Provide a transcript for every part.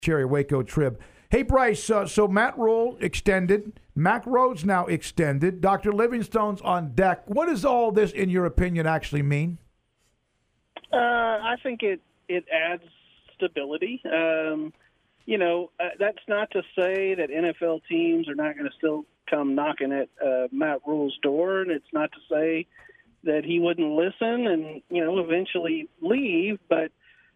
Cherry Waco Trib. Hey, Bryce, so Matt Rule extended. Mack Rhoades now extended. Dr. Livingstone's on deck. What does all this, in your opinion, actually mean? I think it adds stability. That's not to say that NFL teams are not going to still come knocking at Matt Rule's door, and it's not to say that he wouldn't listen and, eventually leave. But,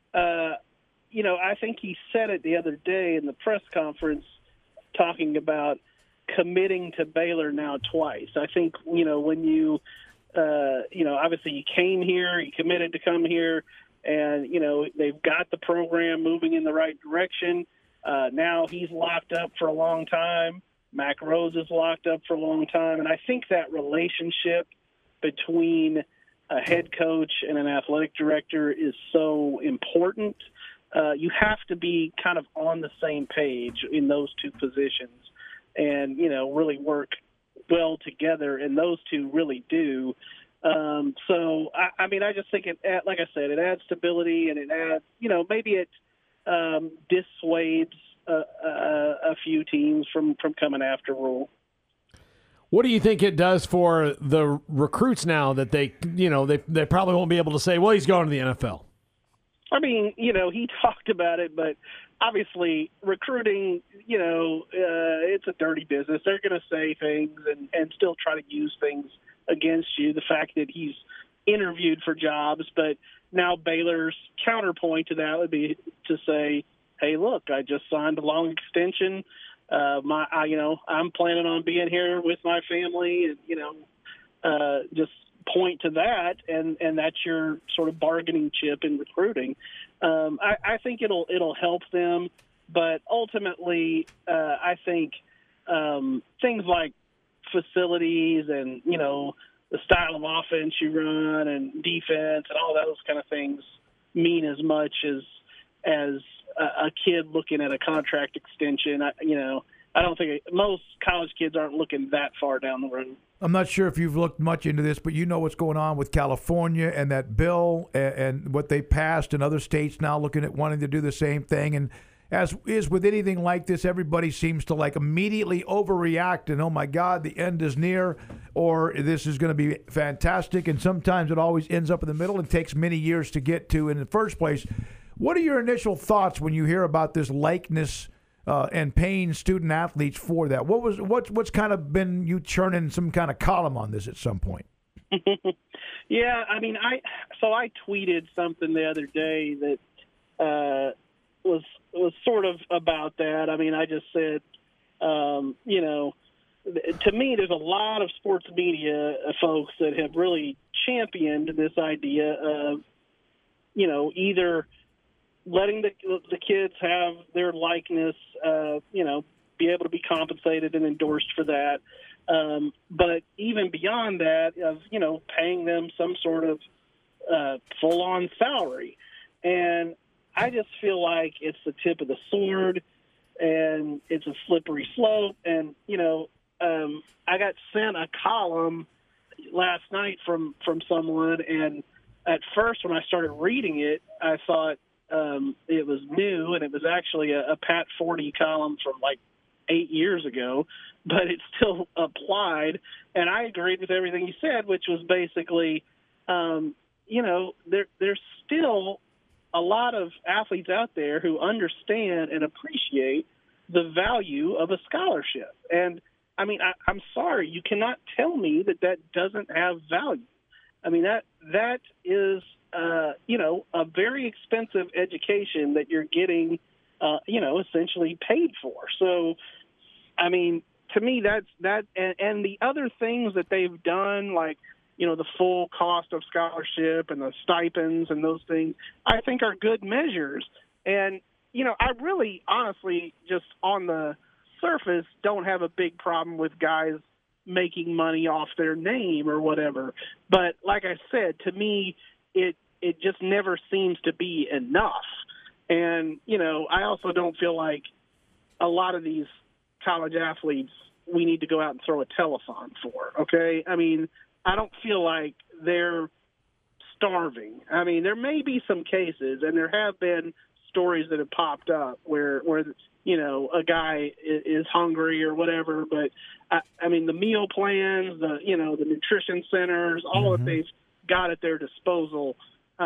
I think he said it the other day in the press conference talking about committing to Baylor now twice. I think, when you, obviously you came here, you committed to come here, and, they've got the program moving in the right direction. Now he's locked up for a long time. Mack Rhoades is locked up for a long time. And I think that relationship between a head coach and an athletic director is so important. You have to be kind of on the same page in those two positions and, really work well together. And those two really do. So, I just think like I said, it adds stability, and it adds, maybe it dissuades a few teams from coming after Rule. What do you think it does for the recruits now that they probably won't be able to say, well, he's going to the NFL? I mean, he talked about it, but obviously recruiting, it's a dirty business. They're going to say things and still try to use things against you. The fact that he's interviewed for jobs, but now Baylor's counterpoint to that would be to say, hey, look, I just signed a long extension. I'm planning on being here with my family, and, just point to that, and that's your sort of bargaining chip in recruiting. I think it'll help them, but ultimately, I think things like facilities and, the style of offense you run and defense and all those kind of things mean as much as a kid looking at a contract extension. I don't think most college kids aren't looking that far down the road. I'm not sure if you've looked much into this, but you know what's going on with California and that bill and what they passed, and other states now looking at wanting to do the same thing. And as is with anything like this, everybody seems to immediately overreact and, oh my God, the end is near, or this is going to be fantastic. And sometimes it always ends up in the middle and takes many years to get to in the first place. What are your initial thoughts when you hear about this likeness and paying student athletes for that? What's kind of been you churning some kind of column on this at some point? Yeah, I mean, I tweeted something the other day that was sort of about that. I mean, I just said, to me, there's a lot of sports media folks that have really championed this idea of, either letting the kids have their likeness, be able to be compensated and endorsed for that. But even beyond that, of, paying them some sort of full-on salary. And I just feel like it's the tip of the sword, and it's a slippery slope. And, I got sent a column last night from someone, and at first when I started reading it, I thought it was new, and it was actually a Pat Forty column from 8 years ago, but it still applied. And I agreed with everything he said, which was basically, there's still a lot of athletes out there who understand and appreciate the value of a scholarship. And I mean, I'm sorry, you cannot tell me that doesn't have value. I mean, that is, a very expensive education that you're getting, essentially paid for. So, I mean, to me, that, and the other things that they've done, like, the full cost of scholarship and the stipends and those things, I think are good measures. And, I really, honestly, just on the surface, don't have a big problem with guys making money off their name or whatever. But like I said, to me, it just never seems to be enough. And, I also don't feel like a lot of these college athletes we need to go out and throw a telethon for, okay? I mean, I don't feel like they're starving. I mean, there may be some cases, and there have been stories that have popped up where a guy is hungry or whatever. But I mean, the meal plans, the nutrition centers, all that they've got at their disposal,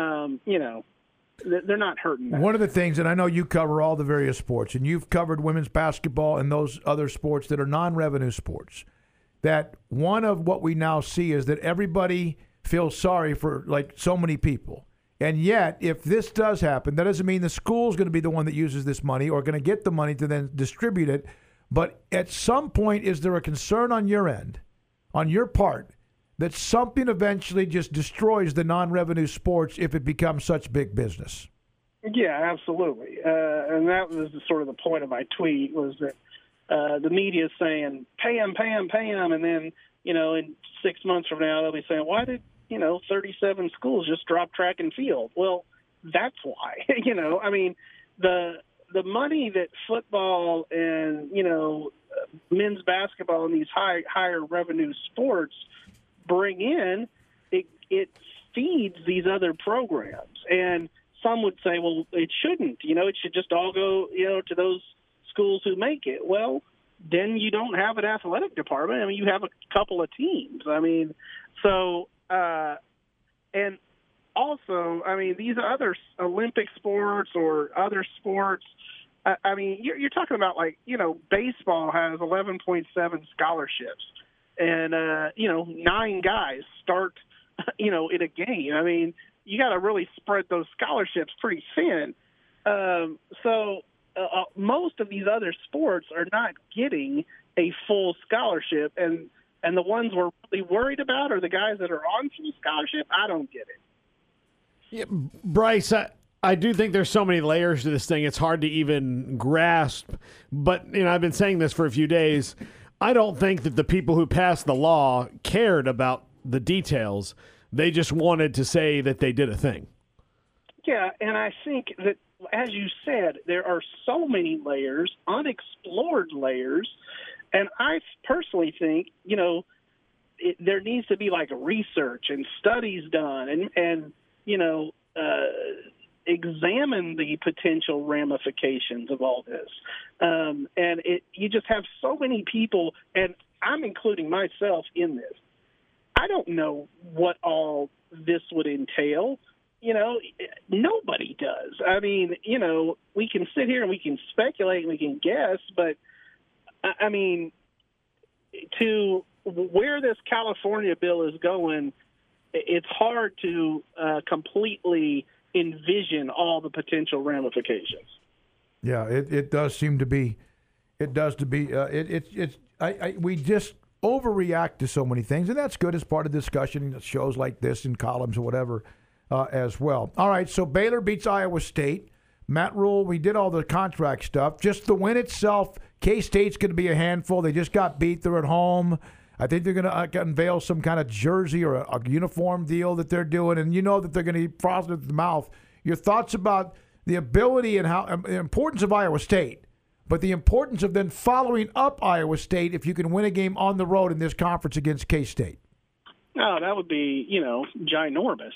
they're not hurting that. One of the things, and I know you cover all the various sports, and you've covered women's basketball and those other sports that are non-revenue sports, that one of what we now see is that everybody feels sorry for, like, so many people. And yet, if this does happen, that doesn't mean the school's going to be the one that uses this money or going to get the money to then distribute it. But at some point, is there a concern on your end, on your part, that something eventually just destroys the non-revenue sports if it becomes such big business? Yeah, absolutely. And that was sort of the point of my tweet, was that the media is saying, pay him, pay him, pay him. And then, in 6 months from now, they'll be saying, why did 37 schools just drop track and field? Well, that's why. I mean, the money that football and men's basketball and these higher revenue sports bring in, it feeds these other programs. And some would say, well, it shouldn't. It should just all go to those schools who make it. Well, then you don't have an athletic department. I mean, you have a couple of teams. I mean, so. And also, I mean, these other Olympic sports or other sports, I mean, you're talking about, like, baseball has 11.7 scholarships, and 9 guys start, in a game. I mean, you got to really spread those scholarships pretty thin. So most of these other sports are not getting a full scholarship, and the ones we're really worried about are the guys that are on full scholarship. I don't get it. Yeah, Bryce, I do think there's so many layers to this thing, it's hard to even grasp. But, I've been saying this for a few days. I don't think that the people who passed the law cared about the details. They just wanted to say that they did a thing. Yeah, and I think that, as you said, there are so many layers, unexplored layers. And I personally think, there needs to be, like, research and studies done and examine the potential ramifications of all this. And you just have so many people, and I'm including myself in this. I don't know what all this would entail. Nobody does. I mean, we can sit here and we can speculate and we can guess, but I mean, to where this California bill is going, it's hard to completely envision all the potential ramifications. Yeah, it does seem to be. It does to be. We just overreact to so many things, and that's good as part of discussion in shows like this and columns or whatever as well. All right, so Baylor beats Iowa State. Matt Rule, we did all the contract stuff. Just the win itself, K-State's going to be a handful. They just got beat. They're at home. I think they're going to unveil some kind of jersey or a uniform deal that they're doing, and that they're going to eat frosted at the mouth. Your thoughts about the ability and the importance of Iowa State, but the importance of then following up Iowa State if you can win a game on the road in this conference against K-State? Oh, that would be, ginormous.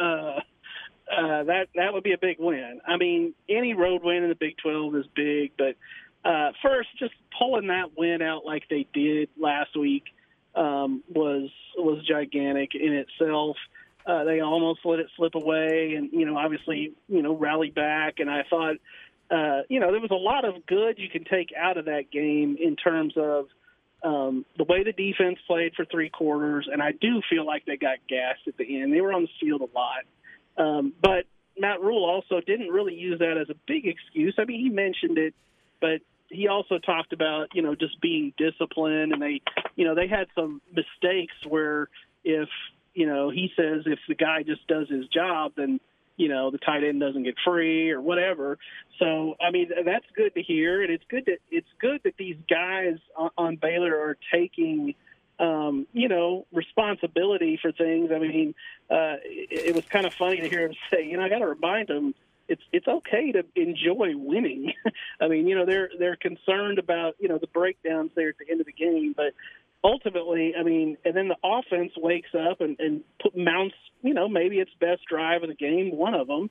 That would be a big win. I mean, any road win in the Big 12 is big, but first, just pulling that win out like they did last week was gigantic in itself. They almost let it slip away, and obviously rallied back. And I thought there was a lot of good you can take out of that game in terms of the way the defense played for 3 quarters, and I do feel like they got gassed at the end. They were on the field a lot. But Matt Rule also didn't really use that as a big excuse. I mean, he mentioned it, but he also talked about, just being disciplined, and they had some mistakes where if he says if the guy just does his job, then, the tight end doesn't get free or whatever. So, I mean, that's good to hear. And it's good that these guys on Baylor are taking, responsibility for things. I mean, it was kind of funny to hear him say, I got to remind them it's okay to enjoy winning. I mean, they're concerned about, the breakdowns there at the end of the game, but ultimately, I mean, and then the offense wakes up and mounts, maybe its best drive of the game, one of them,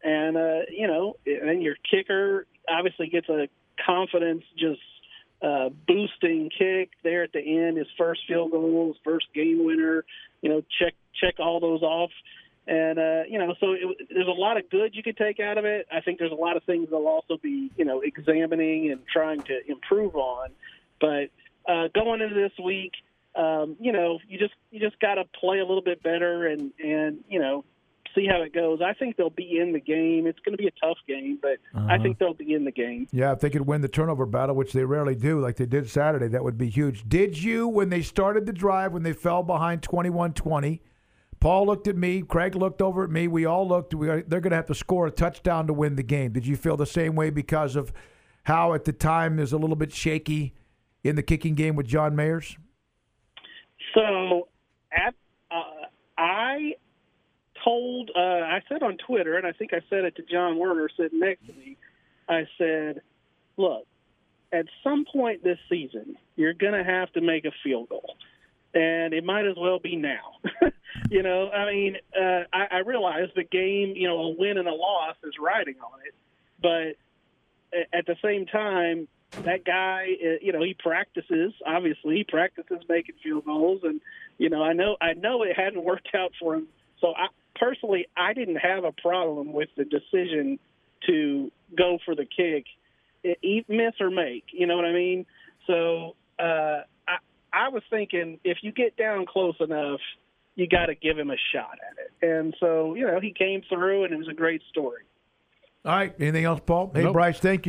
And, and then your kicker obviously gets a confidence just boosting kick there at the end, his first field goal, his first game winner, check all those off. And, so there's a lot of good you could take out of it. I think there's a lot of things they'll also be, examining and trying to improve on. But going into this week, you just got to play a little bit better and see how it goes. I think they'll be in the game. It's going to be a tough game, but I think they'll be in the game. Yeah, if they could win the turnover battle, which they rarely do, like they did Saturday, that would be huge. Did you, when they started the drive, when they fell behind 21-20, Paul looked at me, Craig looked over at me, we all looked, they're going to have to score a touchdown to win the game. Did you feel the same way because of how at the time is a little bit shaky in the kicking game with John Mayers? So I said on Twitter, and I think I said it to John Werner sitting next to me, I said, look, at some point this season, you're going to have to make a field goal. And it might as well be now. I realize the game, a win and a loss is riding on it. But at the same time, that guy, he practices. Obviously, he practices making field goals, and I know it hadn't worked out for him. So I didn't have a problem with the decision to go for the kick, miss or make. You know what I mean? So I was thinking if you get down close enough, you got to give him a shot at it. And so he came through, and it was a great story. All right. Anything else, Paul? Hey, Nope. Bryce, thank you.